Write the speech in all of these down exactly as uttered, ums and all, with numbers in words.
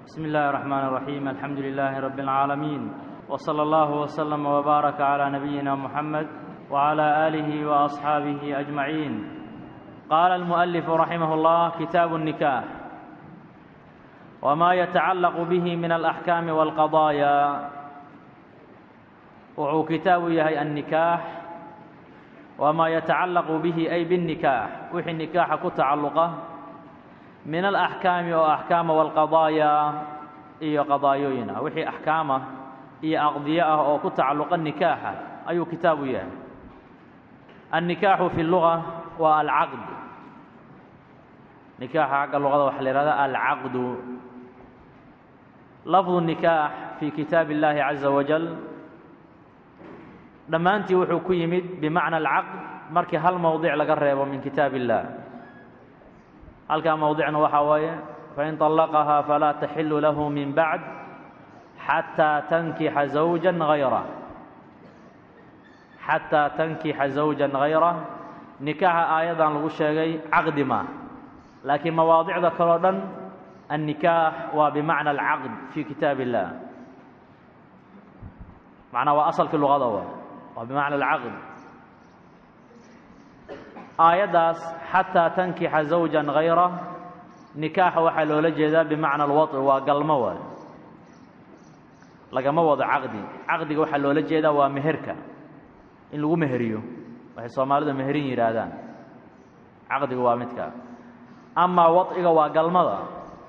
بسم الله الرحمن الرحيم الحمد لله رب العالمين وصلى الله وسلم وبارك على نبينا محمد وعلى آله وأصحابه أجمعين. قال المؤلف رحمه الله: كتاب النكاح وما يتعلق به من الأحكام والقضايا. وهو كتاب يهي النكاح وما يتعلق به أي بالنكاح وحي النكاح كتعلقه من الأحكام وأحكام والقضايا إيا قضايوينا وحي أحكامه إيا أقضياءه أو كتعلق النكاح أي كتاب يهي. النكاح في اللغة والعقد. نكاح حق اللغة وحليرها العقد. لفظ النكاح في كتاب الله عز وجل لما أنت وحو كيمد بمعنى العقد مركي هل موضع لقرب من كتاب الله. هل كان موضعنا وحوايا فإن طلقها فلا تحل له من بعد حتى تنكح زوجا غيره. حتى تنكح زوجا غيره. نكاح أيضا لغو شيغي عقد ما لكن مواضع ذكرنا النكاح وبمعنى العقد في كتاب الله. معنى وأصل في اللغة دوا وبمعنى العقد. آياداس حتى تنكح زوجا غيره نكاح وحا لولا jeeda بمعنى الوطء وقلمه waa lagama wado caqdi. caqdiga waxa loola jeeda waa meherka in lagu meheriyo waxay Soomaalidu meherin yiraahdaan. caqdiga waa midka ama wad'iga waa galmada.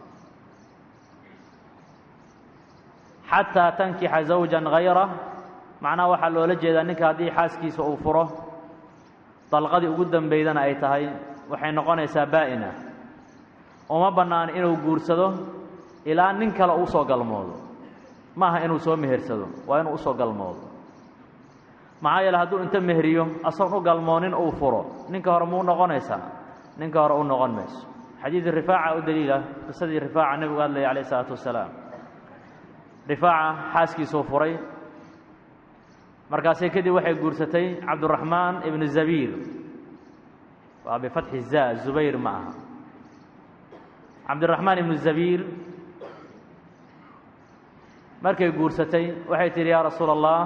حتى تنكح زوجا غيره macna waxa loola jeeda ninka hadii xaaskiisa uu furo dalqadi ugu dambeydana ay tahay waxay noqonaysaa baa'ina. uma banaan inuu guursado ilaa nin kale uu soo galmoodo. maaha inuu soo mehersado waa inuu soo galmoodo. maxaa yeelay hadduu inta meheriyo asan u galmoonin uu furo ninka hore muu noqonaysaa ninka hore u noqon mayso. xadiid rifaaca u daliila qisadii rifaaca nabigu hadlay alayhi salaatu wasalaam. rifaaca xaaskiisuu furay markaasay kadib waxay guursatay cabduraxmaan ibnu zabiir waa bifatxi zaa zubayr ma aha. cabduraxmaan ibnu zabiir markay guursatay waxay tihi yaa rasuula allah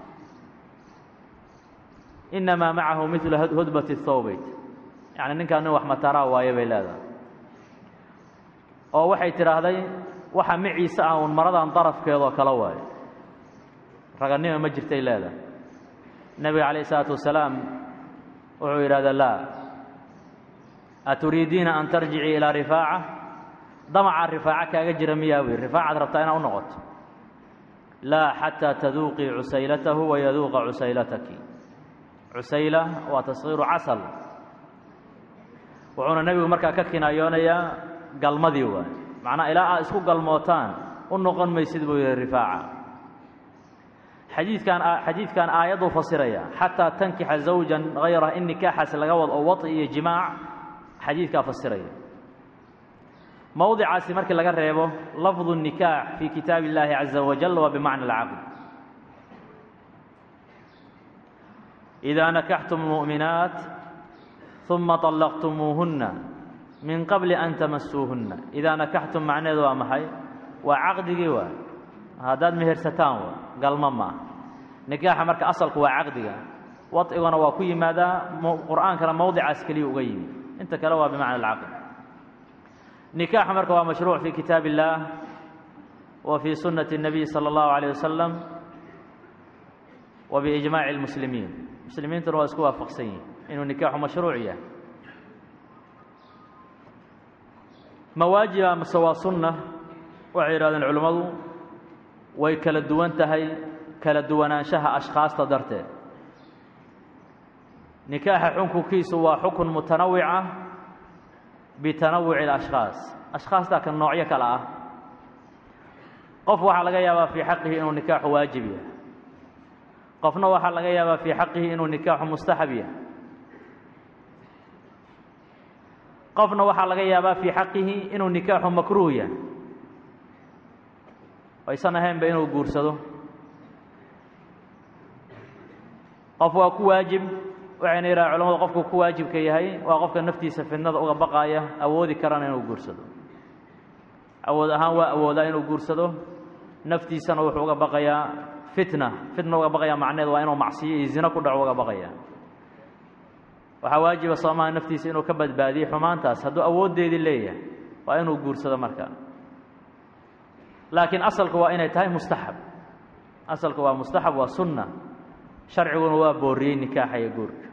inamaa macahu midla hudbati thawbayt yacni ninkaan nin wax mataraa waaye bay leedahay. oo waxay tidhaahday waxa maciisa ah uun maradan darafkeedoo kala waayo raganimo ma jirtay leedahay. nabiga calayhi salaatu wasalaam wuxuu yidhahdaa laa aturiidiina an tarjicii ilaa rifaaca. damaca rifaaca kaaga jira miyaa wey rifaacaad rabtaa inaad u noqoto. laa xataa taduuqii cusaylatahu wayaduuqa cusaylataki. cusayla waa tasgiiru casal. wuxuuna nebigu markaa ka kinaayoonayaa galmadii waay macnaa ilaa aad isku galmootaan u noqon maysid buu yidhi rifaaca. xadiidkan xadiidkan aayaduu fasiraya xataa tankixa zawjan hayra in nikaaxaas laga wado oo wadi iyo jimaac xadiidkaa fasiraya. mowdicaasi markii laga reebo lafdu nikaax fii kitaab illaahi caza wajal waa bimacna alcaqd. idaa nakaxtum mu'minaat uma طallaqtumuuhunna min qabli an tamasuuhunna. idaa nakaxtum macneedu waa maxay? waa caqdigii waa haddaad mehersataan waa galmo maaha. nikaaxa marka asalku waa caqdiga. wadciguna waa ku yimaadaa qur'aankana mowdicaas keliya uga yimid inta kale waa bimacna alcaqd. nikaaxa marka waa mashruuc fii kitaab illaah wa fii sunnati الnabiy salى اllahu عalيه wasalam wa biijmaaci اlmuslimiin. muslimiintuna waa isku waafaqsan yihin inuu nikaaxu mashruuc yahay. mawaajiba mase waa sunna waxay yidhahdeen culimmadu way kala duwan tahay kala duwanaanshaha ashkhaasta darteed. nikaaxa xukunkiisu waa xukun mutanawica bitanawuci alashkhaas. ashkhaastaa kan noocyo kale ah. qof waxaa laga yaabaa fii xaqihi inuu nikaaxu waajib yahay. qofna waxaa laga yaabaa fii xaqihi inuu nikaaxu mustaxab yahay. qofna waxaa laga yaabaa fii xaqihi inuu nikaaxu makruuh yahay aysan ahaynba inuu guursado. qof waa ku waajib waxayna yidhaha culamadu qofku ku waajibka yahay waa qofka naftiisa fidnada uga baqaaya awoodi karana inuu guursado. awood ahaan waa awoodaa inuu guursado naftiisana wuxuu uga baqayaa fitna fitna uga baqayaa macnaheedu waa inuu macsiyo iyo zina ku dhaco uga baqayaa waxaa waajiba soomaha naftiisa inuu ka badbaadiyo xumaantaas hadduu awooddeedii leeyahay waa inuu guursado markaa laakiin asalku waa inay tahay mustaxab asalku waa mustaxab waa sunna sharciguna waa booriyey nikaaxa iyo guurka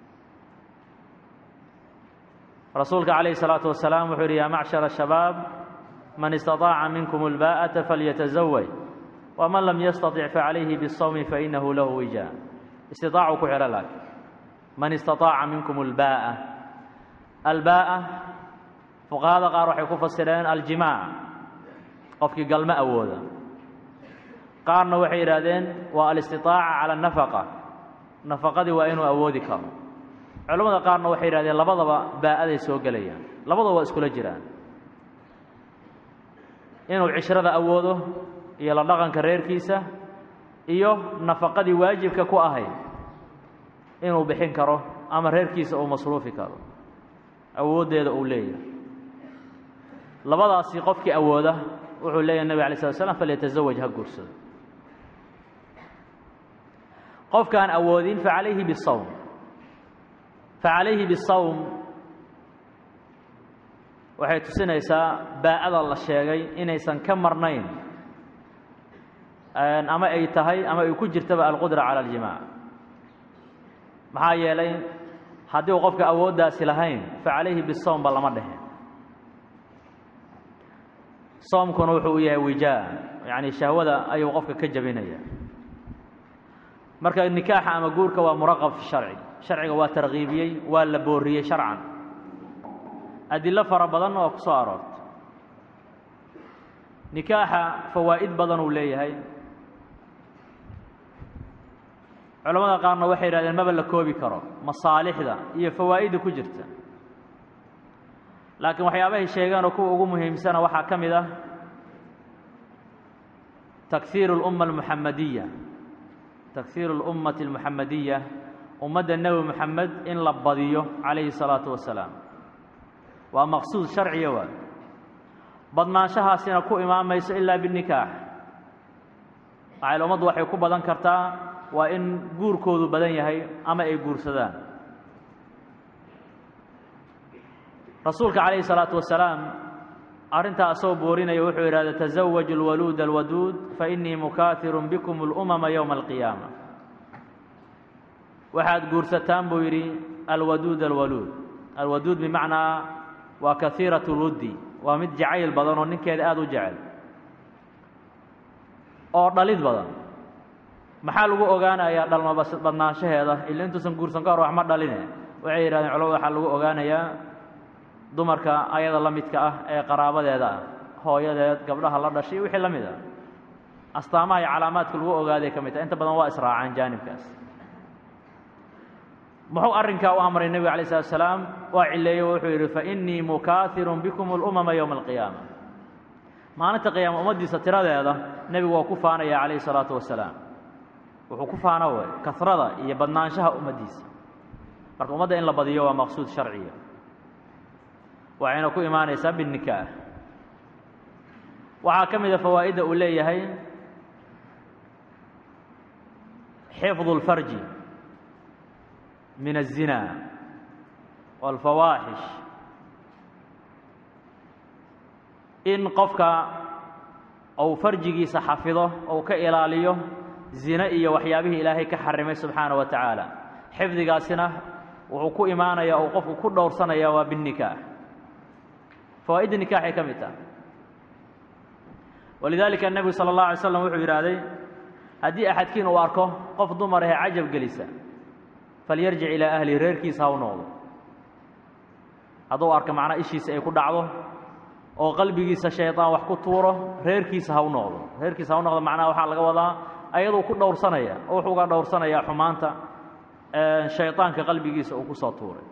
rasuulka calayhi salaatu wasalaam wuxuu yidhi yaa macshara shabaab man istaطaaca minkum اlbaa'ata falyatazawaj waman lam yastaطic facalayhi biالsawmi fainahu lahu wijaa istiطaacu ku xidho laakiin man istaطaaca minkum اlbaa'a albaa'a fuqahada qaar waxay ku fasireen aljimaac qofkii galmo awooda qaarna waxay yidhaahdeen waa alistiطaaca cala الnafaqa nafaqadii waa inuu awoodi karo culamada qaarna waxay yidhahdeen labadaba baa'aday soo gelayaan labadaba waa iskula jiraan inuu cishrada awoodo iyo la dhaqanka reerkiisa iyo nafaqadii waajibka ku ahayd inuu bixin karo ama reerkiisa uu masruufi karo awooddeeda uu leeyahay labadaasi qofkii awooda wuxuu leeyahay nebi alay slat slam falyatazawaj ha guursado qofkaan awoodin facalayhi bisawm facalayhi bisawm waxay tusinaysaa baa'ada la sheegay inaysan ka marnayn ama ay tahay ama ay ku jirtaba alqudra cala aljimaac maxaa yeelay haddii uu qofka awooddaasi lahayn facalayhi bisawmba lama dheheen soomkuna wuxuu u yahay wijaa yacni shahwada ayuu qofka ka jabinaya marka nikaaxa ama guurka waa muraqab fi sharci sharciga waa tarkiibiyey waa la booriyey sharcan adilo fara badan oo ku soo aroortay nikaaxa fawaa'id badan uu leeyahay culamada qaarna waxay yidhahdeen maba la koobi karo masaalixda iyo fawaa'idda ku jirta laakiin waxyaabahay sheegeen oo kuwa ugu muhiimsana waxaa ka mid ah takhiiru اlumma almuxamadiya takhiiru اlummati almuxamadiya ummadda nebi moxamed in la badiyo calayhi الsalaatu wasalaam waa maqsuud sharciya waa badnaanshahaasina ku imaamayso ilaa binikaax maxayl ummaddu waxay ku badan kartaa waa in guurkoodu badan yahay ama ay guursadaan rasuulka calayhi الsalaatu wasalaam arrintaa asagoo boorinaya wuxuu yidhahda tasawaju اlwaluud alwaduud fainii mukaahirun bikum اlumama yowma alqiyaama waxaad guursataan buu yidhi alwaduud alwaluud alwaduud bimacnaa waa kahiiraة اlwuddi waa mid jacayl badan oo ninkeeda aada u jecel oo dhalid badan maxaa lagu ogaanayaa dhalma badnaanshaheeda ila intuusan guursan ka hor wax ma dhaline waxay yidhahdeen culamada waxaa lagu ogaanayaa dumarka ayada la midka ah ee qaraabadeeda ah hooyadeed gabdhaha la dhashay wixii la mid ah astaamaha iyo calaamaadka lagu ogaaday ka mid tahay inta badan waa israacaan jaanibkaas muxuu arrinkaa u amray nebiga alay slatu asalaam waa cileeye wuxuu yidhi fainii mukaahirun bikum اlumama yowma alqiyaama maalinta qiyaama ummaddiisa tiradeeda nebigu waa ku faanaya calayhi الsalaatu wasalaam wuxuu ku faana way kasrada iyo badnaanshaha ummaddiisa marka ummadda in la badiyo waa maqsuud sharciya waxayna ku imaanaysaa binikaax waxaa ka mida fawaa'idda uu leeyahay xifdu اlfarji min الzina wاlfawaaxish in qofka uu farjigiisa xafido ou ka ilaaliyo zine iyo waxyaabihii ilaahay ka xarimay subxaanaه wa tacaala xifdigaasina wuxuu ku imaanaya ou qofku ku dhowrsanaya waa binikaax fawaa'idda nikaaxay ka mid tahay walidaalika nebigu salى اllahu alay slam wuxuu yidhaahday haddii axadkiin uu arko qof dumar ahee cajab gelisa falyarjic ilaa ahlihi reerkiisa ha u noqdo hadduu arko macnaa ishiisa ay ku dhacdo oo qalbigiisa shayطaan wax ku tuuro reerkiisa ha u noqdo reerkiisa ha u noqdo macnaha waxaa laga wadaa ayaduu ku dhowrsanaya oo wuxuu uga dhowrsanayaa xumaanta shayطaanka qalbigiisa uu ku soo tuuray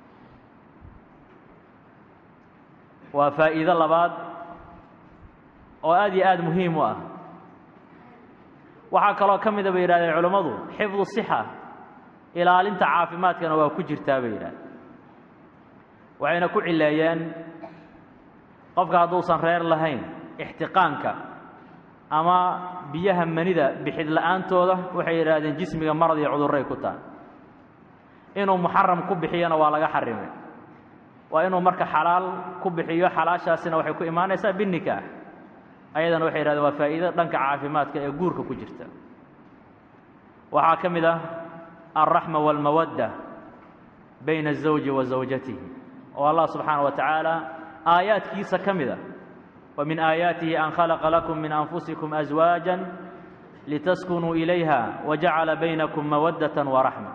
waa faa'iido labaad oo aad iyo aad muhiim u ah waxaa kaloo ka mida bay yidhahdeen culammadu xifdu sixa ilaalinta caafimaadkana waa ku jirtaa bay yidhahdeen waxayna ku cileeyeen qofka hadduusan reer lahayn ixtiqaanka ama biyaha manida bixid la'aantooda waxay yidhaahdeen jismiga marad iyo cudurray ku tahay inuu muxaram ku bixiyana waa laga xarimay waa inuu marka xalaal ku bixiyo xalaashaasina waxay ku imaanaysaa binikaax ayadana waxay yidhahdeen waa faa'iido dhanka caafimaadka ee guurka ku jirta waxaa ka mid ah alraxma waalmawadda bayna الزawji wa zawjatihi oo allah subxaanaه wa tacaala aayaadkiisa ka mid ah wa min aayaatihi an khalaqa lakum min anfusikum aswaaja litaskunuu ilayha wajacala baynakum mawaddatan waraxma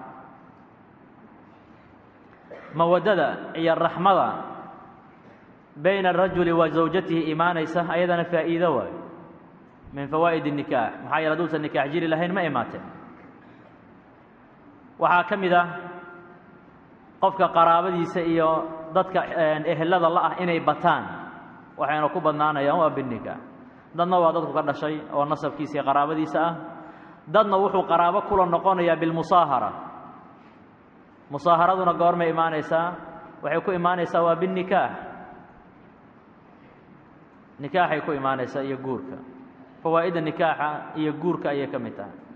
mawaddada iyo raxmada bayna arajuli wa zawjatihi imaanaysa ayadana faa'iido waayo min fawaa'id الnikaax maxaa yeele hadduusan nikaax jiri lahayn ma imaateen waxaa ka mid ah qofka qaraabadiisa iyo dadka ehelada la ah inay bataan waxayna ku badnaanayaan waa binikaax dadna waa dadku ka dhashay oo nasabkiisa iyo qaraabadiisa ah dadna wuxuu qaraabo kula noqonayaa bilmusaahara musaaharaduna goormay imaanaysaa waxay ku imaanaysaa waa binikaax nikaaxay ku imaanaysaa iyo guurka fawaa'idda nikaaxa iyo guurka ayay ka mid tahay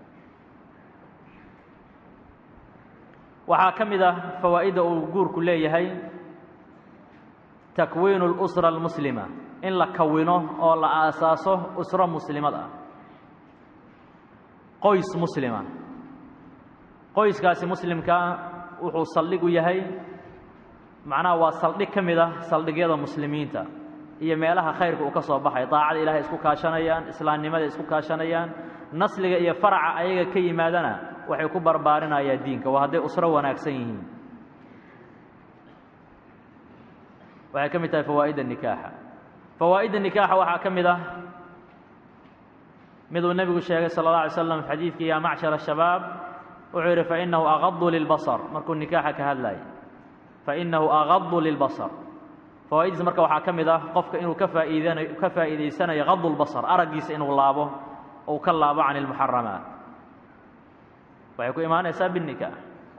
waxaa ka mid ah fawaa'idda uu guurku leeyahay takwiinu اlusra almuslima in la kawino oo la aasaaso usro muslimad ah qoys muslima qoyskaasi muslimkaa wuxuu saldhig u yahay macnaha waa saldhig ka mid ah saldhigyada muslimiinta iyo meelaha khayrka uu ka soo baxay daacada ilaahay isku kaashanayaan islaamnimada isku kaashanayaan nasliga iyo faraca ayaga ka yimaadana waxay ku barbaarinayaan diinka waa hadday usro wanaagsan yihiin waxay ka mid tahay fawaa'idda nikaaxa fawaa'idda nikaaxa waxaa ka mid ah miduu nebigu sheegay sala اllah alay slam xadiidkii yaa macshar الshabaab wuxuu yidhi fainahu agadu lilbasar markuu nikaaxa ka hadlayay fainahu agadu lilbasar fawaa'idiisa marka waxaa ka mid ah qofka inuu ka faa'iidanayo ka faa'iidaysanayo gadu lbasar araggiisa inuu laabo ou ka laabo can ilmuxaramaat waxay ku imaanaysaa binikaax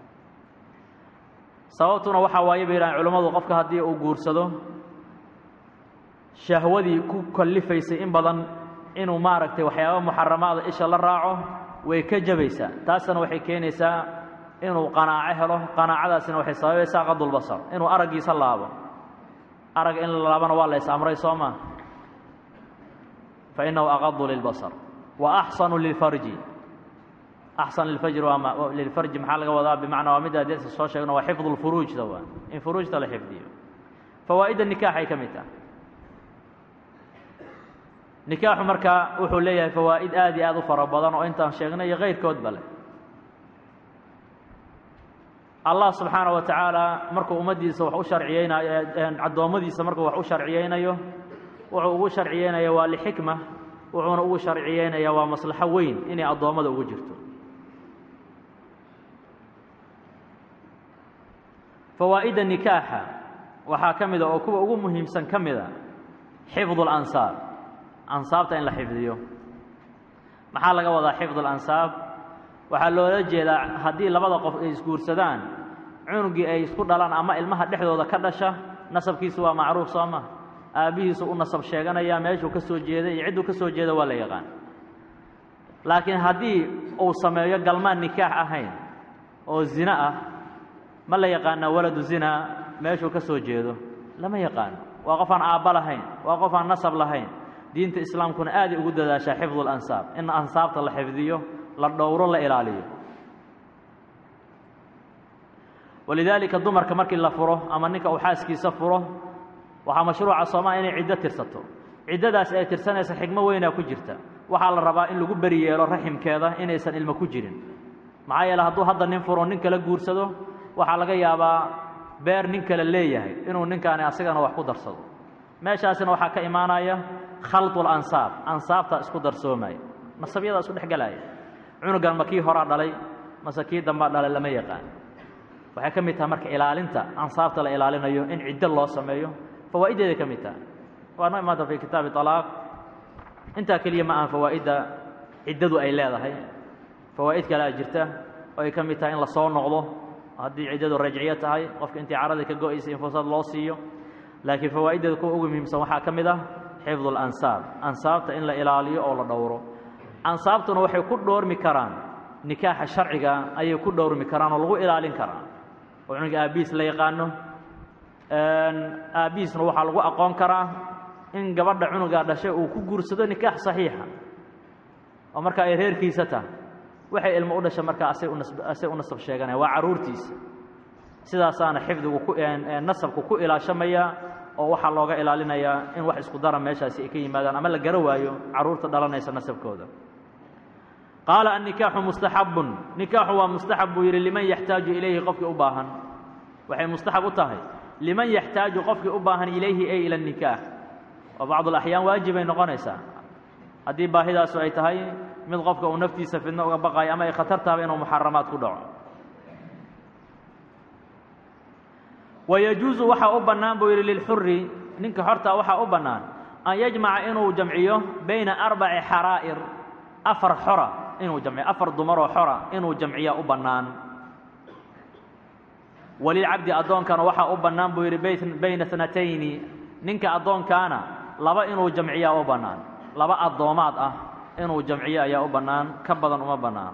sababtuna waxaa waaye bay yidhahaan culimmadu qofka haddii uu guursado shahwadii ku kallifaysay in badan inuu maaragtay waxyaaba muxaramaada isha la raaco way ka jabaysaa taasna waxay keenaysaa inuu qanaaco helo qanaacadaasina waxay sababaysaa qadulbasar inuu araggiisa laabo arag in la laabana waa la is amray soo maa fainahu agadu lilbasar wa axsanu lilfarji axsan lilfajri waa lilfarji maxaa laga wadaa bimacnaa waa midda deerta soo sheegno waa xifdu lfuruujda waa in furuujta la xifdiyo fawaa'idda nikaaxay ka mid tahay nikaaxu marka wuxuu leeyahay fawaa'id aad iyo aad u fara badan oo intaan sheegnay iyo kayrkoodba leh allah subxaanaه wa tacaala markuu ummaddiisa wax u sharciyeynayo addoommadiisa markuu wax u sharciyeynayo wuxuu ugu sharciyeynaya waa lixikma wuxuuna ugu sharciyeynaya waa maslaxo weyn inay addoommada ugu jirto fawaa'idda nikaaxa waxaa ka mida oo kuwa ugu muhiimsan ka mida xifdu اlansaab ansaabta in la xifdiyo maxaa laga wadaa xifdu اlansaab waxaa loola jeedaa haddii labada qof ay isguursadaan cunugii ay isku dhalaan ama ilmaha dhexdooda ka dhasha nasabkiisu waa macruuf soo ma aabbihiisu u nasab sheeganaya meeshuu ka soo jeeday iyo cidduu ka soo jeeda waa la yaqaan laakiin haddii uu sameeyo galmaan nikaax ahayn oo zina ah ma la yaqaana waladu zinaa meeshuu ka soo jeedo lama yaqaano waa qof aan aabba lahayn waa qof aan nasab lahayn diinta islaamkuna aaday ugu dadaashaa xifdu اlansaab in ansaabta la xifdiyo la dhowro la ilaaliyo walidaalika dumarka markii la furo ama ninka uu xaaskiisa furo waxaa mashruuca soomaa inay ciddo tirsato ciddadaas ay tirsanaysa xigmo weynaa ku jirta waxaa la rabaa in lagu beri yeelo raximkeeda inaysan ilmo ku jirin maxaa yeele hadduu hadda nin furo nin kala guursado waxaa laga yaabaa beer nin kale leeyahay inuu ninkaani asigana wax ku darsado meeshaasina waxaa ka imaanaya khaldu lansaab ansaabta isku darsoomaya nasabyada isku dhex galaya cunugan ma kii horaa dhalay mase kii dambaa dhalay lama yaqaan waxay ka mid tahay marka ilaalinta ansaabta la ilaalinayo in ciddo loo sameeyo fawaa'ideeday ka mid tahay waana imaanta fi kitaabi طalaaq intaa keliya ma ahan fawaa'idda ciddadu ay leedahay fawaa'id kalea jirta oo ay ka mid tahay in la soo noqdo haddii ciddadu rajciyo tahay qofka intii caradii ka go-aysa in fursad loo siiyo laakiin fawaa'ideeda kuwa ugu muhiimsan waxaa ka mid ah xifdu alansaab ansaabta in la ilaaliyo oo la dhowro ansaabtuna waxay ku dhoormi karaan nikaaxa sharciga ayay ku dhowrmi karaan oo lagu ilaalin karaa oo cunuga aabiis la yaqaano aabiisna waxaa lagu aqoon karaa in gabadha cunuga dhashay uu ku guursado nikaax saxiixa oo marka ay reerkiisa tahay waxay ilmo u dhashay markaa asay u nasab asay u nasab sheeganaya waa caruurtiisa sidaasaana xifdigu ku nasabku ku ilaashamaya oo waxaa looga ilaalinayaa in wax isku dara meeshaasi ay ka yimaadaan ama la gara waayo caruurta dhalanaysa nasabkooda qaala annikaaxu mustaxabun nikaaxu waa mustaxab buu yidhi liman yaxtaaju ilayhi qofkii u baahan waxay mustaxab u tahay liman yaxtaaju qofkii u baahan ilayhi ay ila nikaax oo bacd alaxyaan waajibay noqonaysaa haddii baahidaasu ay tahay mid qofka uu naftiisa fidno uga baqayo ama ay khatar tahay inuu muxaramaad ku dhaco wayajuusu waxaa u bannaan buu yidhi lilxuri ninka hortaa waxaa u bannaan an yajmaca inuu jamciyo bayna arbaci xaraa'ir afar xora inuu jamciyo afar dumaroo xora inuu jamciya u bannaan walilcabdi addoonkana waxaa u bannaan buu yidhi bayna sanatayni ninka addoonkaana laba inuu jamciyaa u bannaan laba addoomaad ah inuu jamciyo ayaa u bannaan ka badan uma bannaano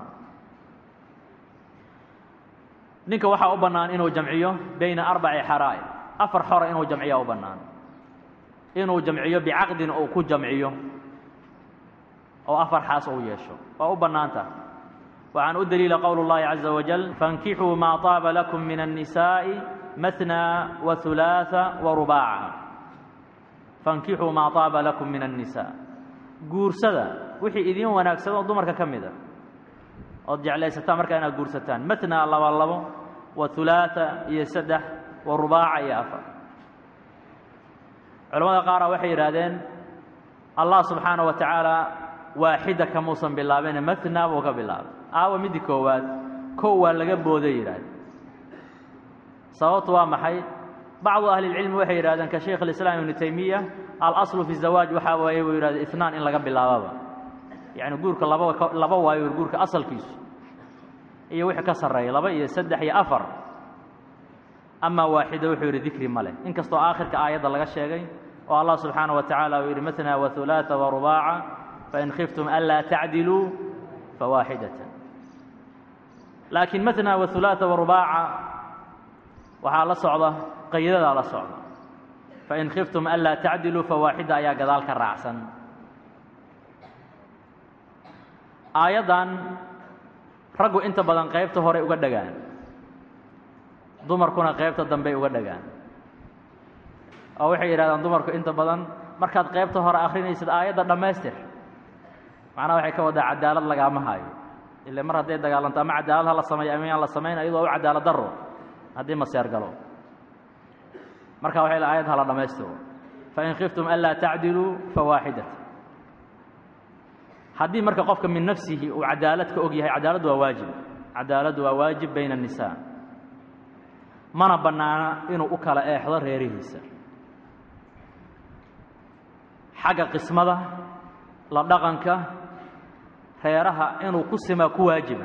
ninka waxaa u bannaan inuu jamciyo bayna arbaci xaraa'ir afar xora inuu jamciyaa u bannaan inuu jamciyo bicaqdin uu ku jamciyo oo afar xaas uu yeesho waa u bannaanta waxaan u daliila qowl اllahi caza wajal faاnkixuu maa طaaba lakum min الnisaaءi maثnى وaثulaaثa وarubaaca faاnkixuu maa طaaba lakum min الnisaa guursada wixii idin wanaagsado dumarka ka mida ood jeclaysataan markaa inaad guursataan matnaa laba labo وaثulaaثa iyo saddex وarubaaca iyo afar culamada qaara waxay yidhaahdeen allah subxaanaه wa tacaala waaxida kamuusan bilaabine matnaa buu ka bilaabay aawa midii koowaad kow waa laga booday yidhahdeen sababtu waa maxay bacdu ahli اlcilmi waxay yidhahdeen ka shaykh اlislaam ibnu taymiya alaslu fi zawaaj waxaa waaye buu yidhahde itnaan in laga bilaababa yacni guurka laba laba waayo guurka asalkiisu iyo wixii ka sarreeya laba iyo saddex iyo afar amaa waaxida wuxuu yidhi dikri ma leh inkastoo aakhirka aayadda laga sheegay oo allah subxaanaه wa tacaala uu yidhi matnaa وaثulaaثa وarubaaca fain khiftum anlaa tacdiluu fawaaxidatan laakiin matnaa وaثulaaثa وarubaaca waxaa la socda qaydadaa la socda fain khiftum anlaa tacdiluu fawaaxida ayaa gadaal ka raacsan aayaddan raggu inta badan qaybta hore uga dhagaan dumarkuna qaybta dambey uga dhagaan oo waxay yidhahdaan dumarku inta badan markaad qaybta hore akhrinaysid aayadda dhammaystir macnaha waxay ka wadaa cadaalad lagaama hayo ile mar hadday dagaalanto ama cadaalad ha la sameeyo ama yaan la samayn iyadoo u cadaalad darro haddii maseer galo marka waxay la aayad hala dhammaystiro fain khiftum anlaa tacdiluu fawaaxidatan haddii marka qofka min nafsihi uu cadaalad ka og yahay cadaaladdu waa waajib cadaaladdu waa waajib bayna الnisaa mana bannaana inuu u kala eexdo reerihiisa xagga qismada la dhaqanka reeraha inuu ku simaa ku waajiba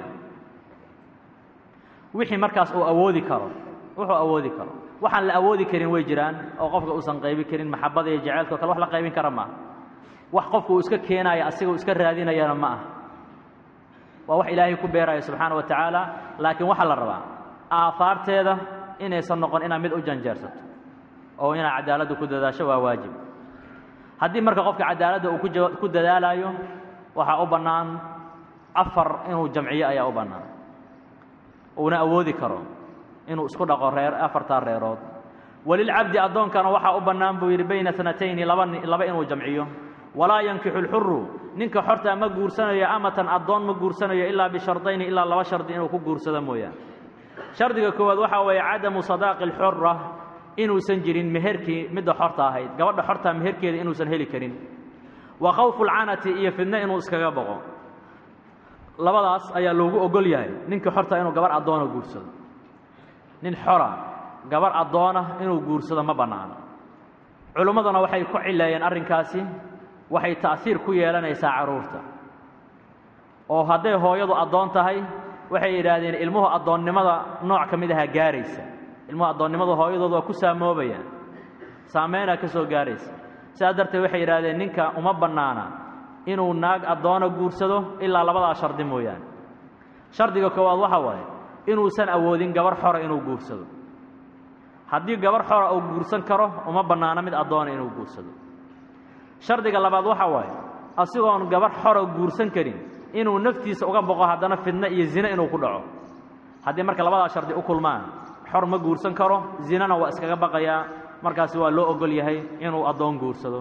wixii markaas uu awoodi karo wuxuu awoodi karo waxaan la awoodi karin way jiraan oo qofka uusan qaybi karin maxabada iyo jacaylka oo kale wax la qaybin kara maaha wax qofka uu iska keenaayo asigoo iska raadinayana ma aha waa wax ilaahay ku beerayo subxaana wa tacaala laakiin waxaa la rabaa aahaarteeda inaysan noqon inaad mid u janjeersato oo inaad cadaaladda ku dadaasho waa waajib haddii marka qofka cadaaladda uu ku dadaalayo waxaa u bannaan afar inuu jamciyo ayaa u bannaan uuna awoodi karo inuu isku dhaqo reer afartaa reerood walilcabdi addoonkana waxaa u bannaan buu yidhi bayna sanatayni laba laba inuu jamciyo walaa yankixu اlxuru ninka xortaa ma guursanayo amatan addoon ma guursanayo ilaa bishardayni ilaa laba shardi inuu ku guursado mooyaan shardiga koowaad waxaa weeye cadamu sadaaqi اlxura inuusan jirin meherkii midda xorta ahayd gabadha xortaa meherkeeda inuusan heli karin wa khawfu اlcanati iyo fidno inuu iskaga boqo labadaas ayaa loogu ogol yahay ninka xortaa inuu gabar addoona guursado nin xora gabar addoona inuu guursado ma bannaano culimmaduna waxay ku cileeyeen arrinkaasi waxay ta'siir ku yeelanaysaa carruurta oo hadday hooyadu addoon tahay waxay yidhaahdeen ilmuhu addoonnimada nooc ka mid ahaa gaaraysa ilmuhu addoonnimadu hooyadooda waa ku saamoobayaan saameyna ka soo gaaraysa sidaa darteed waxay yidhaahdeen ninka uma bannaana inuu naag addoona guursado ilaa labadaa shardi mooyaane shardiga koowaad waxa waaye inuusan awoodin gabar xora inuu guursado haddii gabar xora uu guursan karo uma bannaana mid addoona inuu guursado shardiga labaad waxa waaye asigoon gabar xora guursan karin inuu naftiisa uga boqo haddana fidno iyo zine inuu ku dhaco haddii marka labadaa shardi u kulmaan xor ma guursan karo zinana waa iskaga baqayaa markaasi waa loo ogol yahay inuu addoon guursado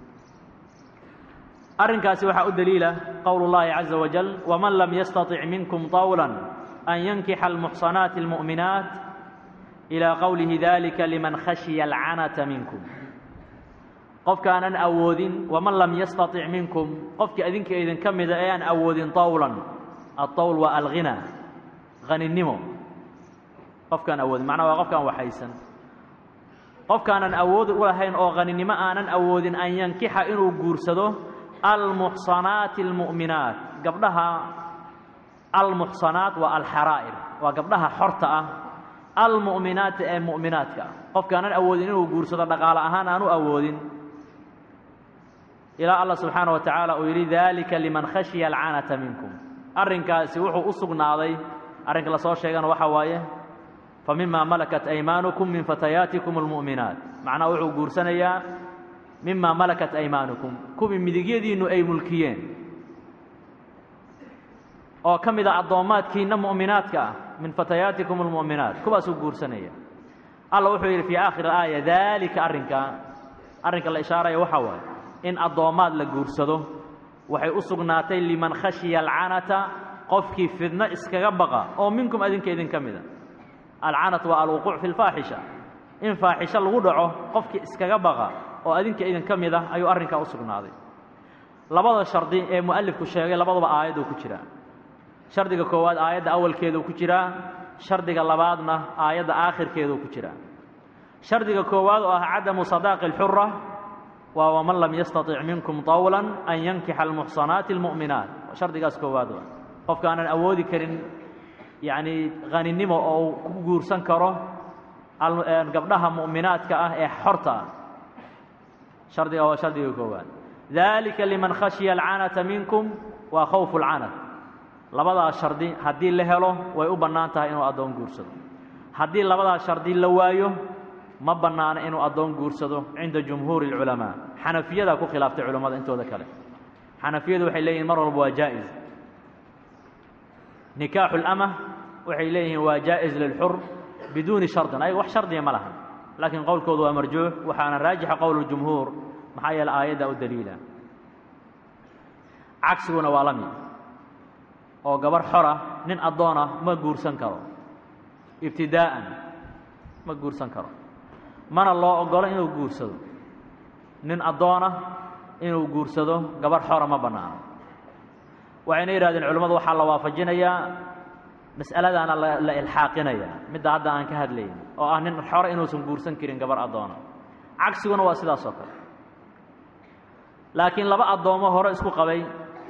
arrinkaasi waxaa u daliila qowlu llaahi caza wajal waman lam yastaطic minkum طawlan an yankixa almuxsanaati almu'minaat ilaa qowlihi dalika liman khashiya alcanata minkum qofkaanan awoodin waman lam yastaطic minkum qofkii idinka idinka mida ee aan awoodin طawlan aلطawl waa alghina haninimo qofkaan awoodin macnaa waa qofkaan waxaysan qofkaanan awood u lahayn oo haninimo aanan awoodin an yankixa inuu guursado almuxsanaati almu'minaat gabdhaha almuxsanaat waa alxaraa'ir waa gabdhaha xorta ah almu'minaati ee mu'minaadka ah qofkaanan awoodin inuu guursado dhaqaale ahaan aanu awoodin ilaa allah subxaana wa tacaala uu yidhi dalika liman khashiya alcanata minkum arrinkaasi wuxuu u sugnaaday arrinka la soo sheegana waxaa waaye famima malakat aymaanukum min fatayaatikum almu'minaat macnaha wuxuu guursanayaa mima malakat aymaanukum kuwii midigyadiinnu ay mulkiyeen oo ka mid a addoommaadkiinna mu'minaadka ah min fatayaatikum almu'minaat kuwaasuu guursanaya alla wuxuu yidhi fii aakhiri aaya daalika arrinka arrinka la ishaaraya waxaa waaye in addoommaad la guursado waxay u sugnaatay liman khashiya alcanata qofkii fidno iskaga baqa oo minkum adinka idinka mida alcanat waa alwuquuc fi lfaaxisha in faaxisho lagu dhaco qofkii iskaga baqa oo adinka idinka mid ah ayuu arrinkaa u sugnaaday labada shardi ee mu'alifku sheegay labaduba aayadduu ku jiraa shardiga koowaad aayadda awalkeeduu ku jiraa shardiga labaadna aayadda aakhirkeeduu ku jiraa shardiga koowaad oo ah cadamu sadaaqi alxura waa waman lam yastaطic minkum طawlan an yankixa almuxsanaati almu'minaat shardigaas koowaad waa qofka aanan awoodi karin yacni haninimo oo uu ku guursan karo gabdhaha mu'minaadka ah ee xorta ah shardiga waa shardiga koowaad dalika liman khashiya alcanata minkum waa khawfu alcanat labadaas shardi haddii la helo way u bannaan tahay inuu addoon guursado haddii labadaas shardi la waayo ma bannaana inuu addoon guursado cinda jumhuuri اlculamaa xanafiyadaa ku khilaaftay culammada intooda kale xanafiyadu waxay leeyihin mar walba waa jaa'iz nikaaxu اlamah waxay leeyihiin waa jaa'iz lilxur biduuni shardin ayaga wax shardiya ma lahan laakiin qowlkoodu waa marjuux waxaana raajixa qowl اjumhuur maxaa yeele aayadda u daliila cagsiguna waa la mid oo gabar xora nin addoona ma guursan karo ibtidaa'an ma guursan karo mana loo ogolo inuu guursado nin addoona inuu guursado gabar xora ma bannaano waxayna yidhahdeen culimmadu waxaa la waafajinayaa mas'aladaana la ilxaaqinayaa midda hadda aan ka hadlayn oo ah nin xora inuusan guursan karin gabar addoona cagsiguna waa sidaas oo kale laakiin laba addoomo hore isku qabay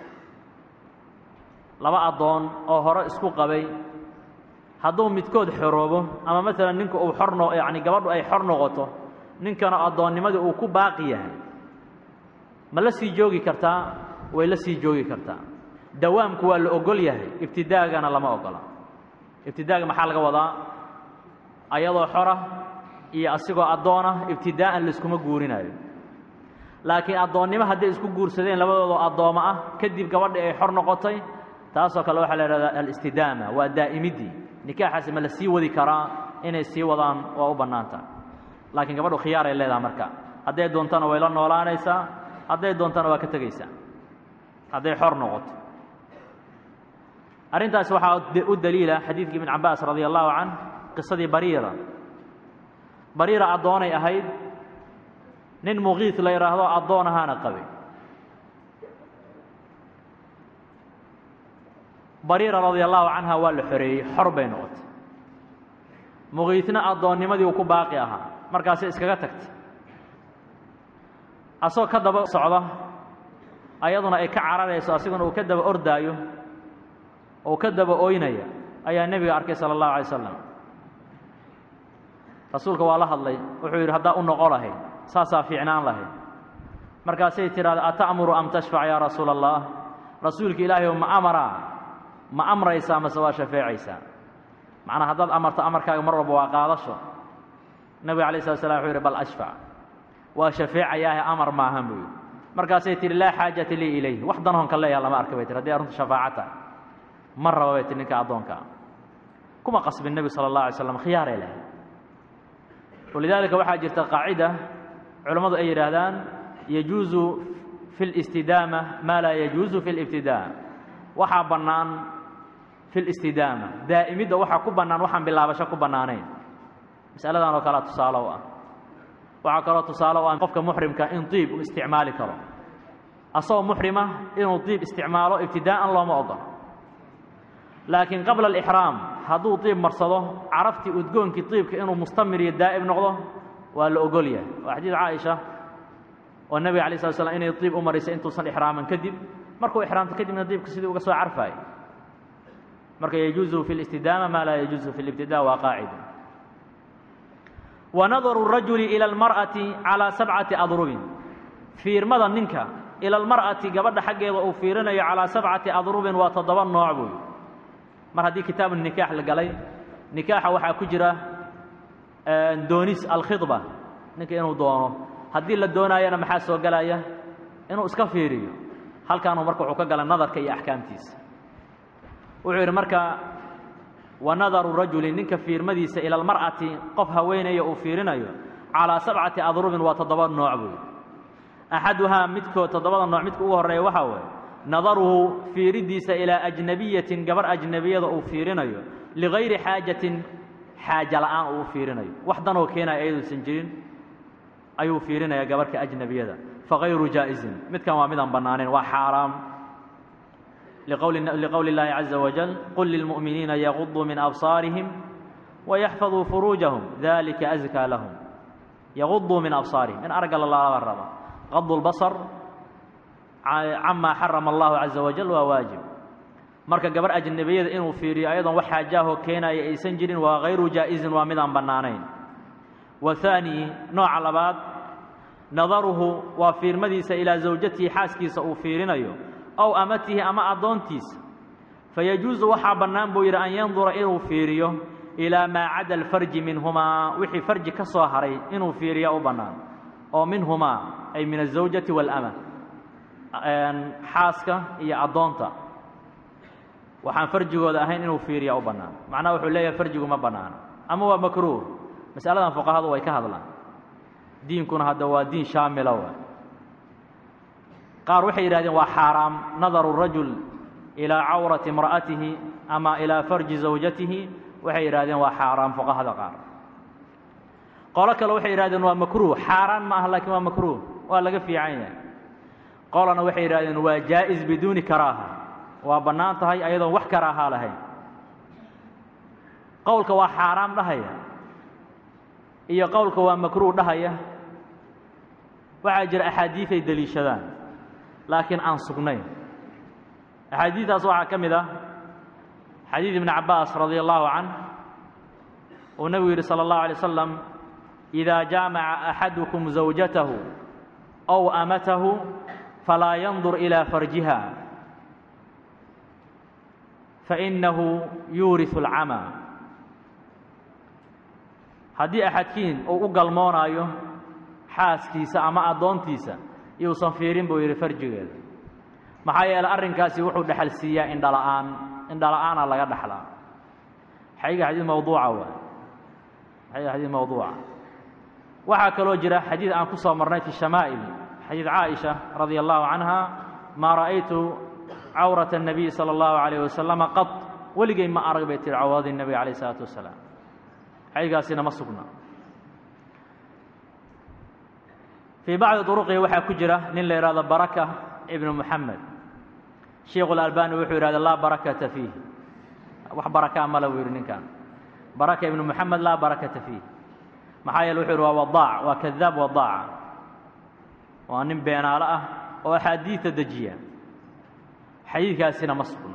laba addoon oo hore isku qabay hadduu midkood xoroobo ama maalan ninku uu xor no yacni gabadhu ay xor noqoto ninkana addoonnimadii uu ku baaqi yahay ma la sii joogi kartaa way la sii joogi kartaa dawaamku waa la ogol yahay ibtidaagana lama ogola ibtidaaga maxaa laga wadaa ayadoo xora iyo asigoo addoona ibtidaa'an laiskuma guurinayo laakiin addoonnimo hadday isku guursadeen labadoodoo addoommo ah kadib gabadhii ay xor noqotay taasoo kale waxaa la ihahdaa alistidaama waa daa'imiddii nikaaxaasi ma la sii wadi karaa inay sii wadaan waa u bannaantaha laakiin gabadhu khiyaaray leedaha marka hadday doontana way la noolaanaysaa hadday doontana waa ka tegaysaa hadday xor noqoto arrintaas waxaa u daliila xadiidkii ibn cabbaas radia allahu canh qisadii bariira bariira addoonay ahayd nin muqiis la yidhaahdo addoon ahaana qabay bariira radia allahu canha waa la xoreeyey xor bay noqotay muqiisna addoonnimadii uu ku baaqi ahaa markaasay iskaga tagtay asagoo ka daba socda ayaduna ay ka cararayso asiguna uu ka daba ordaayo oo ka daba ooynaya ayaa nebiga arkay sala allahu alay wasalam rasuulka waa la hadlay wuxuu yidhi haddaa u noqo lahayd saasaa fiicnaan lahayd markaasay tiraahda ata'muru am tashfac yaa rasuula allah rasuulka ilaahay ma amraa ma amraysaa mase waa shafeecaysaa macnaa haddaad amarto amarkaaga mar walba waa qaadasho nabiga alayh salatu slam wuxuu yidhi bal ashfac waa shafeecayaahe amar maahan buu yidhi markaasay tihi laa xaajata lii ilayh wax danoon ka leeyaha lama arka bay tir hadday arrintu shafaacata ma raba bay tir ninka addoonkaa kuma qasbin nebi sala allah alay slam khiyaaray lahay walidaalika waxaa jirta qaacida culammadu ay yidhaahdaan yajuusu fi اlistidaama maa laa yajuusu fi اlibtidaa waxaa bannaan fi اlistidaama daa'imidda waxaa ku bannaan waxaan bilaabasho ku bannaanayn masaladan oo kalea tusaale u ah waxaa kaloo tusaale u ah qofka muxrimka in diib uu isticmaali karo asagoo muxrima inuu diib isticmaalo ibtidaa'an looma ogolo laakiin qabla alixraam hadduu diib marsado caraftii udgoonkii diibka inuu mustamir iyo daa'im noqdo waa la ogol yahay waa xadiid caaisha oo nebiga alay slat slam inay diib u marisay intuusan ixraaman kadib markuu ixraamto kadibna diibka sidii uga soo carfaayay marka yajuuzu fi اlistidaama maa laa yajuuzu fi اlibtidaa waa qaacida wanadaru الrajuli ilى اlmar'ati calىa sabcati adrubin fiirmada ninka ila almar'ati gabadha xaggeeda uu fiirinayo calىa sabcati adrubin waa toddoba nooc buy mar haddii kitaabu nikaax la galay nikaaxa waxaa ku jira doonis alkhidba ninka inuu doono haddii la doonaayana maxaa soo gelaya inuu iska fiiriyo halkaanuu marka wuxuu ka galay nadarka iyo axkaamtiisa wuxuu yidhi marka wanadaru rajuli ninka fiirmadiisa ila almar'ati qof haweenaya uu fiirinayo calىa sabcati adrubin waa toddoba nooc buy axaduhaa midkood toddobada nooc midka ugu horreeya waxaa waye nadaruhu fiiridiisa ilaa ajnabiyatin gabar ajnabiyada uu fiirinayo ligayri xaajatin xaaja la'aan uu fiirinayo wax danoo keenaya ayadoosan jirin ayuu fiirinaya gabarhka ajnabiyada fagayru jaa'izin midkan waa midaan bannaanayn waa xaaraam liqowli اllaahi caza wajal qul lilmu'miniina yaguduu min absaarihim wayaxfaduu furuujahum dalika askaa lahum yaguduu min absaarihim in aragga lalaba raba qadu lbasar camaa xarama allahu caza wajal waa waajib marka gabar ajnabiyada inuu fiiriyo ayadoon wax xaajaahoo keenaya aysan jirin waa hayru jaa'izin waa midaan bannaanayn wa haani nooca labaad nadaruhu waa fiirmadiisa ilaa zawjatihi xaaskiisa uu fiirinayo ow amatihi ama addoontiisa fayajuusu waxaa bannaan buu yidhi an yandura inuu fiiriyo ilaa maa cada alfarji minhumaa wixii farji ka soo haray inuu fiiriya u bannaan oo minhumaa ay min azawjati waalama xaaska iyo addoonta waxaan farjigooda ahayn inuu fiiriya u bannaan macnaha wuxuu leeyahay farjigu ma bannaano ama waa makruuh masaladan fuqahadu way ka hadlaan diinkuna hadda waa diin shaamila wa qaar waxay yidhahdeen waa xaaraam nadaru rajul ilaa cawrati imra'atihi ama ilaa farji zawjatihi waxay yidhahdeen waa xaaraam fuqahada qaar qolo kale waxay yidhahdeen waa makruuh xaaraan ma aha laakiin waa makruuh waa laga fiican yahay qolana waxay yidhahdeen waa jaa'is biduuni karaaha waa bannaan tahay ayadoon wax karaahaa lahayn qowlka waa xaaraam dhahaya iyo qowlka waa makruuh dhahaya waxaa jira axaadiid ay deliishadaan laakiin aan sugnayn axaadiidaas waxaa ka mid ah xadiid ibni cabbaas radia allahu canh uu nebigu yidhi salى اllahu alay wasalam idaa jaamaca axadukum zawjatahu ow amatahu falaa yandur ilaa farjiha fainahu yuuriثu اlcamaa haddii axadkiin uu u galmoonaayo xaaskiisa ama addoontiisa iyuusan fiirin buu yidhi farjigeeda maxaa yeeley arrinkaasi wuxuu dhexal siiyaa indhala'aan indhala'aana laga dhaxlaa xayiga xadiid mawduuca waay xayiga xadiid mawduuca waxaa kaloo jira xadiid aan ku soo marnay fi shamaa'il xadiid caaisha radia allahu canha maa ra'aytu cawrata الnabiy salى اllahu عalayh wasalama qad weligay ma arag bay tihi cawradii nebiga alayh الsalaatu wasalaam xayigaasina ma sugna fii bacdi duruqihi waxaa ku jira nin la yidhahdo baraka ibnu muxamed sheikhu اlalbani wuxuu yidhahda laa barakata fiih wax barakaa male buu yidhi ninkan baraka ibnu muxamed laa barakata fiih maxaa yeele wuxuu yidhi waa wadaac waa kadaab wadaaca waa nin beenaalo ah oo axaadiida dejiya xadiidkaasina ma sugna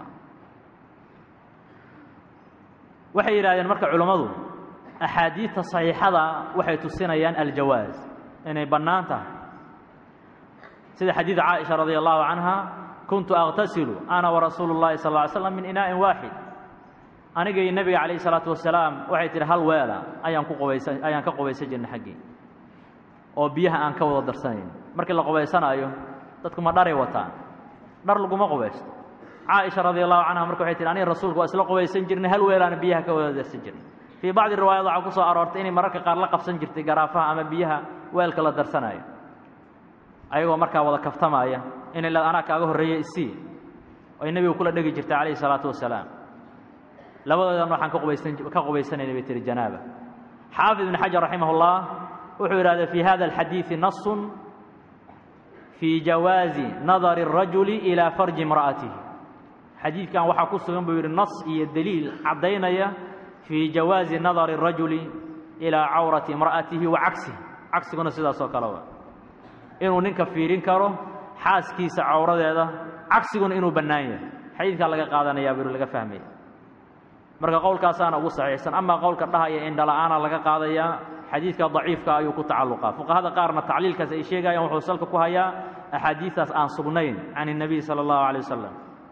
waxay yidhahdeen marka culammadu axaadiidta saxiixada waxay tusinayaan aljawaaz inay bannaan tahay sida xadiid caaisha radia allahu canha kuntu aqtasilu ana warasuulu llahi sal lla ly slam min inaa'in waaxid aniga iyo nebiga calayhi salaatu wasalaam waxay tihi hal weela ayaan ku qubaysan ayaan ka qubaysan jirnay xaggii oo biyaha aan ka wada darsanayn markii la qubaysanaayo dadku ma dharay wataan dhar laguma qubaysto caaisha radia allahu canha marka waxay tihi aniga rasuulku waa isla qubaysan jirnay hal weelaana biyaha ka wada darsan jirnay fii bacdi riwaayad waxaa ku soo aroortay inay mararka qaar la qabsan jirtay garaafaha ama biyaha weelka la darsanaayo ayagoo markaa wada kaftamaaya inay la anaa kaaga horreeyey isii ay nebigu kula dhegi jirtay calayhi salaatu wasalaam labadoodan waxaan ka qubaysan ka qubaysanayna bay tihi janaaba xaafid ibn xajar raximah ullah wuxuu yidhahday fii hada alxadiidi nasun fii jawaazi nadari الrajuli ilaa farji imra'atihi xadiidkan waxaa ku sugan buu yidhi nas iyo deliil caddaynaya fii jawaazi nadari الrajuli ilaa cawrati imra'atihi wa cagsihi cagsiguna sidaas oo kale wa inuu ninka fiirin karo xaaskiisa cawradeeda cagsiguna inuu bannaan yahay xadiidkaa laga qaadanayaa buu laga fahmaya marka qowlkaasaana ugu saxiixsan amaa qowlka dhahaya indhala-aana laga qaadayaa xadiidka daciifka ayuu ku tacalluqaa fuqahada qaarna tacliilkaas ay sheegayaan wuxuu salka ku hayaa axaadiistaas aan sugnayn can الnabiy salى اllahu عalيه wasalam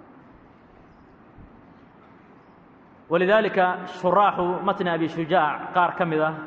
walidaalika shuraaxu matni abi shujaac qaar ka mid ah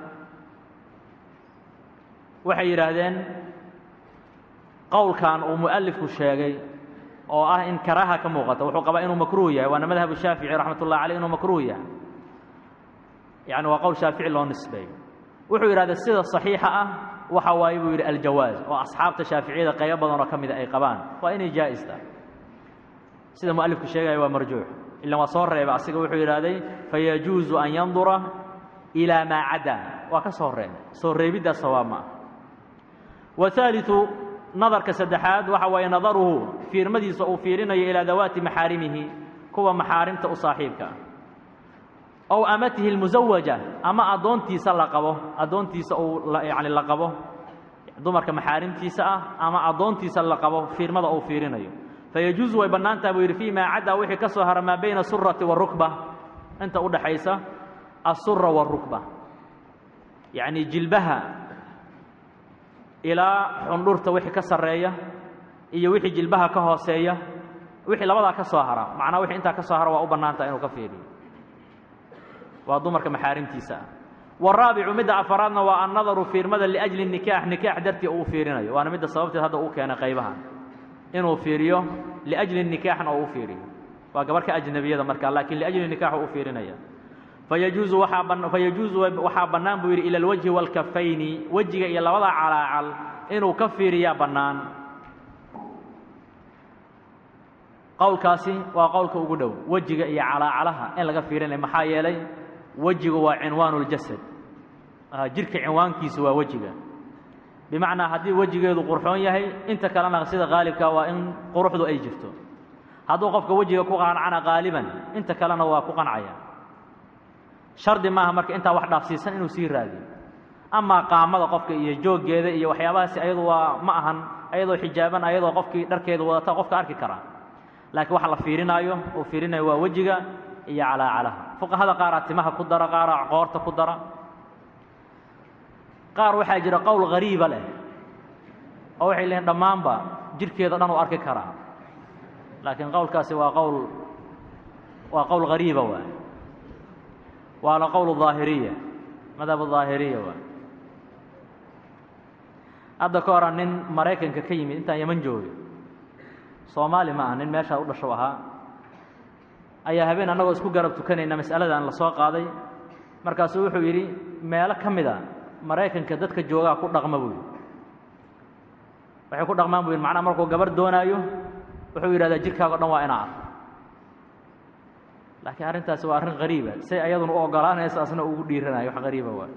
waxay yidhaahdeen qowlkan uu mu'alifku sheegay oo ah in karaaha ka muuqata wuxuu qabaa inuu makruuh yahay waana madhabu shaafici raxmat ullahi caleyh inuu makruuh yahay yani waa qowl shaafici loo nisbeeyo wuxuu yidhahda sida saxiixa ah waxa waaye buu yidhi aljawaaz oo asxaabta shaaficiyada qaybo badan oo ka mida ay qabaan waa inay jaa'is tahay sida mu'alifku sheegaya waa marjuux ilan waa soo reeba asiga wuxuu yidhahday fayajuuzu an yandura ilaa maa cadaa waa ka soo reebay soo reebiddaas sawaab ma ah wahaaliu nadarka saddexaad waxa waaye nadaruhu fiirmadiisa uu fiirinayo ilaa dawaati maxaarimihi kuwa maxaarimta u saaxiibka ah ow amatihi اlmusawaja ama addoontiisa la qabo addoontiisa uu yani la qabo dumarka maxaarimtiisa ah ama addoontiisa la qabo fiirmada uu fiirinayo fayajuuzu way bannaan taha buu yidhi fii maa caddaa wixii ka soo hara maa bayna asurati wاrukba inta u dhaxaysa asura wاrukba yacni jilbaha ilaa xundhurta wixii ka sarreeya iyo wixii jilbaha ka hooseeya wixii labadaa ka soo hara macnaa wixii intaa ka soo hara waa u bannaan taha inuu ka fiiriyo waa dumarka maxaarimtiisa ah waraabicu midda afaraadna waa annadaru fiirmada liajli nikaax nikaax dartii uu fiirinayo waana midda sababteed hadda uu keenay qaybaha inuu fiiriyo liajli nikaaxna oo u fiiriyo waa gabar ka ajnabiyada markaa laakiin liajli nikaax u fiirinaya fayajuuzu waxaa fayajuuzu waxaa bannaan buu yidhi ila alwajhi waalkafayni wejiga iyo labada calaacal inuu ka fiiriyaa bannaan qowlkaasi waa qowlka ugu dhow wejiga iyo calaacalaha in laga fiirinaya maxaa yeelay wejigu waa cinwaanu اljasad jirka cinwaankiisu waa wejiga bimacnaa haddii wejigeedu qurxoon yahay inta kalena sida qaalibka waa in quruxdu ay jirto hadduu qofka wejiga ku qancana qaaliban inta kalena waa ku qancaya shardi maaha marka intaa wax dhaafsiisan inuu sii raadiyo amaa qaamada qofka iyo jooggeeda iyo waxyaabahaasi ayadu waa ma ahan ayadoo xijaaban ayadoo qofkii dharkeedu wadata qofka arki karaa laakiin waxa la fiirinaayo uu fiirinayo waa wejiga iyo calaacalaha fuqahada qaaraa timaha ku dara qaaraa qoorta ku dara qaar waxaa jira qowl hariiba leh oo waxay leeyihin dhammaanba jirhkeeda dhan uu arki karaa laakiin qowlkaasi waa qowl waa qowl hariiba waay waana qowl daahiriya madhab daahiriya waay hadda ka hora nin maraykanka ka yimid intaan yaman joogay soomaali ma aha nin meeshaa u dhasho ahaa ayaa habeen annagoo isku garab tukanayna mas'aladan la soo qaaday markaasuu wuxuu yidhi meelo ka mid a maraykanka dadka joogaa ku dhaqma buu yidhi waxay ku dhaqmaan buu yidhi macnaha markuu gabar doonaayo wuxuu yidhahdaa jirkaago dhan waa inaa arko laakiin arrintaasi waa arrin hariiba say ayaduna u ogolaanaysa asna ugu dhiiranayo wax hariiba waay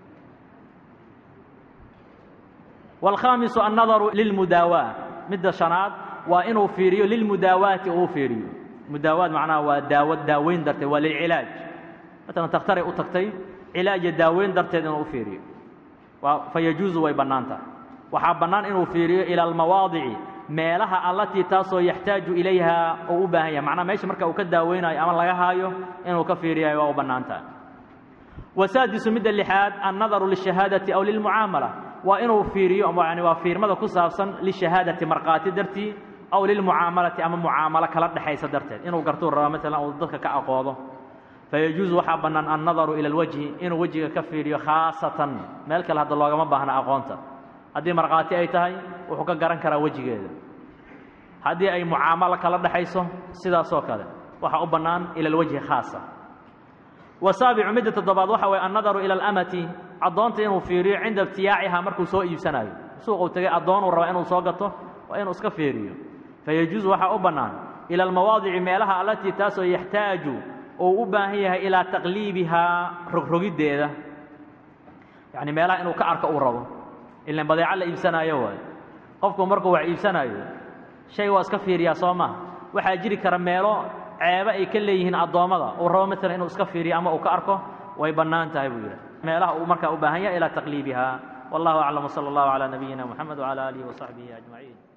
waalkhaamisu annadaru lilmudaawaa midda shanaad waa inuu fiiriyo lilmudaawaati uu fiiriyo mudaawaad macnaha waa daawo daaweyn darteed waa lilcilaaj matalan takhtaray u tagtay cilaaj iyo daaweyn darteed inuu u fiiriyo waa fayajuuzu way bannaan tahay waxaa bannaan inuu fiiriyo ila almawaadici meelaha allatii taasoo yaxtaaju ilayha uu u baahan yahay macnaha meesha marka uu ka daaweynayo ama laga haayo inuu ka fiiriyayo waa u bannaan tahay wasaadisu midda lixaad annadaru lishahaadati aw lilmucaamala وإنه فيريو يعني وفيرمة كسابسا للشهادة مرقاتي درتي أو للمعاملة أما معاملة كلا دحيس درتي إنه قرطور مثلا أو ضدك كأقوضه فيجوز وحبنا النظر إلى الوجه إنه وجه كفيريو خاصة مالك هذا الله ما بهنا أقوانته هذه مرقاتي أي تهي وحكا قرن كرا وجه هذا هذه أي معاملة كلا دحيسه سدا سوكذا وحبنا إلى الوجه خاصة وسابع مدة الضباط وحوى النظر إلى الأمة أضونت إنه فيريو عند ابتياعها مركو سوء يبسناي سوق وتجي أضون وروا إنه سوقته وإنه اسك فيريو فيجوز وحا أبنان إلى المواضع مالها التي تاسو يحتاج أو أباهيها إلى تقليبها رقرقيد ده يعني مالها إنه كأرك أورده إلا بدي على يبسنا يوه قفكم مركو وعيبسنا يوه شيء واسك فيريا صوما وحاجري كرميلو عيبا أي كليهن الضوامضة وروا مثلا إنه اسك فيريا أما أو كأركه ويبنان تايبويره مالها ومركا أباهيها إلى تقليبها والله أعلم. صلى الله على نبينا محمد وعلى آله وصحبه أجمعين.